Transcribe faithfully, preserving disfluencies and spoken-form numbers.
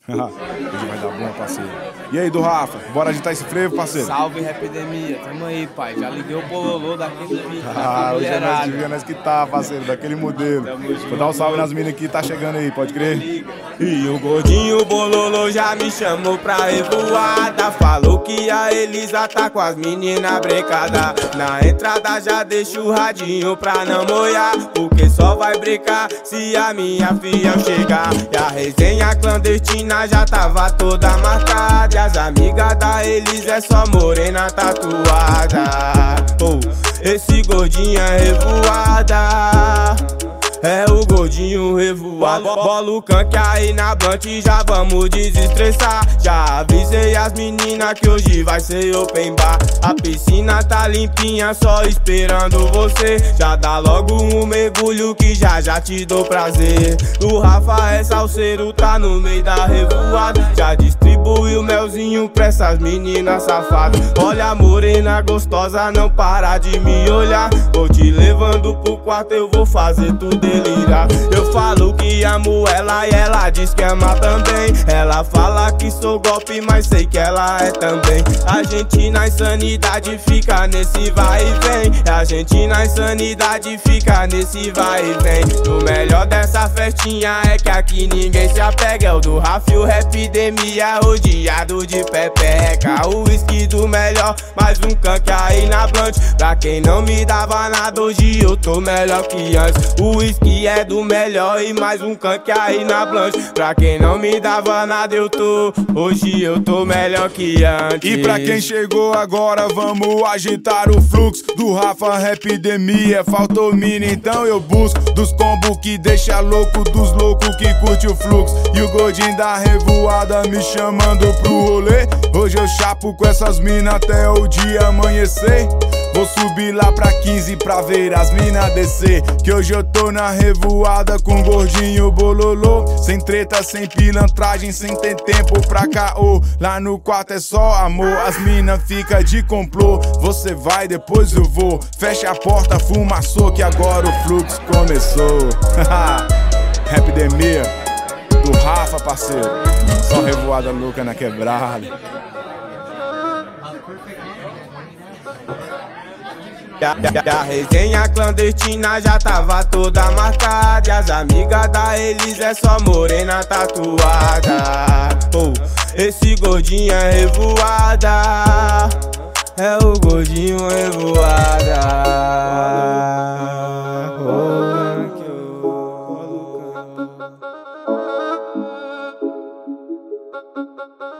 Hoje vai dar bom, parceiro. E aí, do Rafa, bora agitar esse frevo, parceiro? Salve, Rapidemia. Tamo aí, pai. Já liguei o bololô daquele vídeo. Ah, hoje é nós devia nós que tá, parceiro, daquele modelo. Vou dar um salve nas minas que tá chegando aí, pode crer? E o gordinho bololô já me chamou pra revoada. Falou que a Elisa tá com as meninas brincadas. Na entrada já deixa o radinho pra não molhar, porque só vai brincar se a minha filha chegar. E a resenha clandestina já tava toda marcada. E as amigas da Elisa é só morena tatuada. Oh, esse gordinho é revoada. É o gordinho revoado. Bola o canque aí na blunt e já vamos desestressar. Já avisei as meninas que hoje vai ser open bar. A piscina tá limpinha, só esperando você. Já dá logo um mergulho que já já te dou prazer. O Rafa é salseiro, tá no meio da revoada. Já distribui o melzinho pra essas meninas safadas. Olha a morena gostosa, não para de me olhar. Vou te levando pro quarto, eu vou fazer tudo delirar. Eu falo que amo ela e ela diz que ama também. Ela fala que sou golpe, mas sei que ela é também. A gente na insanidade fica nesse vai e vem. A gente na insanidade fica nesse vai e vem. O melhor dessa festinha é que aqui ninguém se apega. É o do Rafa e o Rapidemia, rodeado de pepeca. O whisky do melhor, mais um canque aí na blunt. Pra quem não me dava nada, hoje eu tô melhor que antes. O whisky é do melhor e mais um canque aí na blunt. Pra quem não me dava nada, eu tô, hoje eu tô melhor que antes. E pra quem chegou agora, vamos agitar o fluxo do Rafa Rapidemia. Faltou mina, então eu busco dos combos que deixa louco, dos loucos que curte o fluxo. E o gordinho da revoada me chamando pro rolê. Hoje eu chapo com essas minas até o dia amanhecer. Vou subir lá pra quinze pra ver as minas descer. Que hoje eu tô na revoada com gordinho bololô. Sem treta, sem pilantragem, sem ter tempo pra caô. Lá no quarto é só amor, as minas fica de complô. Você vai, depois eu vou. Fecha a porta, fumaçou, que agora o fluxo começou. Rapidemia do Rafa, parceiro. Só revoada louca na quebrada. E a, a, a resenha clandestina já tava toda marcada. E as amigas da Elisa é só morena tatuada. Oh, esse gordinho é revoada. É o gordinho revoada. Oh,